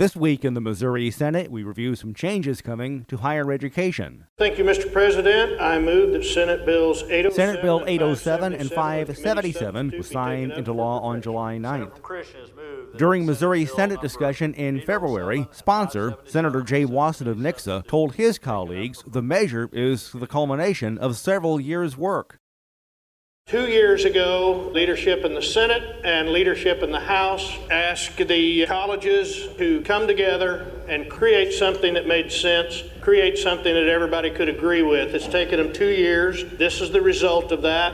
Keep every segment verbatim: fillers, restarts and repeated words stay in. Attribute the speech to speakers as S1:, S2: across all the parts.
S1: This week in the Missouri Senate, we review some changes coming to higher education.
S2: Thank you, Mister President. I move that Senate Bills eight oh seven,
S1: Senate Bill eight oh seven and five seventy-seven was signed into law on July ninth. During Missouri Senate discussion in February, sponsor, Senator Jay Wasson of Nixa, told his colleagues the measure is the culmination of several years' work.
S2: Two years ago, leadership in the Senate and leadership in the House asked the colleges to come together and create something that made sense, create something that everybody could agree with. It's taken them two years. This is the result of that.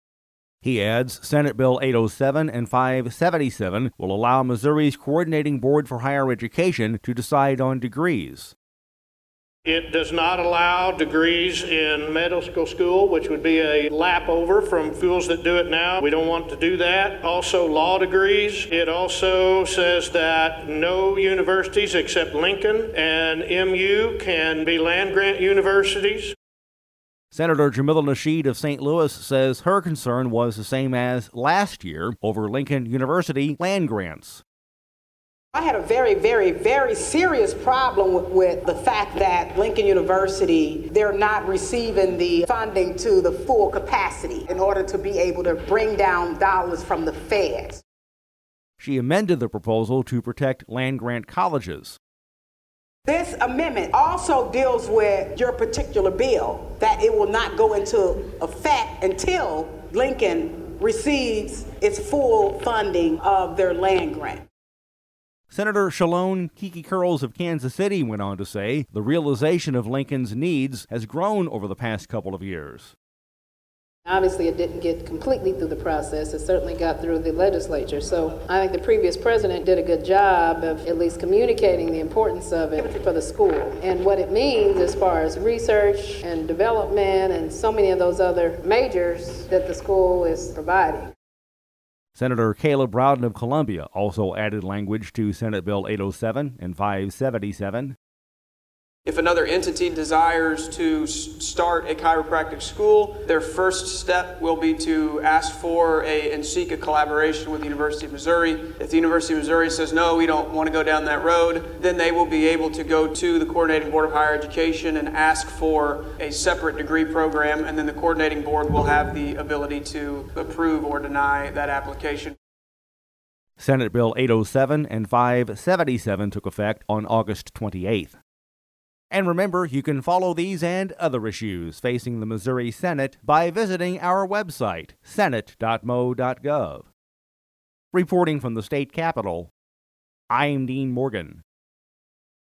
S1: He adds, Senate Bill eight oh seven and five seventy-seven will allow Missouri's Coordinating Board for Higher Education to decide on degrees.
S2: It does not allow degrees in medical school, which would be a lap over from schools that do it now. We don't want to do that. Also, law degrees. It also says that no universities except Lincoln and M U can be land-grant universities.
S1: Senator Jamila Nasheed of Saint Louis says her concern was the same as last year over Lincoln University land grants.
S3: I had a very, very, very serious problem with, with the fact that Lincoln University, they're not receiving the funding to the full capacity in order to be able to bring down dollars from the feds.
S1: She amended the proposal to protect land-grant colleges.
S3: This amendment also deals with your particular bill, that it will not go into effect until Lincoln receives its full funding of their land grant.
S1: Senator Shalone Kiki Curls of Kansas City went on to say the realization of Lincoln's needs has grown over the past couple of years.
S4: Obviously, it didn't get completely through the process. It certainly got through the legislature. So I think the previous president did a good job of at least communicating the importance of it for the school and what it means as far as research and development and so many of those other majors that the school is providing.
S1: Senator Caleb Rowden of Columbia also added language to Senate Bill eight oh seven and five seventy-seven.
S5: If another entity desires to start a chiropractic school, their first step will be to ask for a, and seek a collaboration with the University of Missouri. If the University of Missouri says, no, we don't want to go down that road, then they will be able to go to the Coordinating Board of Higher Education and ask for a separate degree program, and then the Coordinating Board will have the ability to approve or deny that application.
S1: Senate Bill eight oh seven and five seventy-seven took effect on August twenty-eighth. And remember, you can follow these and other issues facing the Missouri Senate by visiting our website, senate dot m o dot gov. Reporting from the state capitol, I'm Dean Morgan.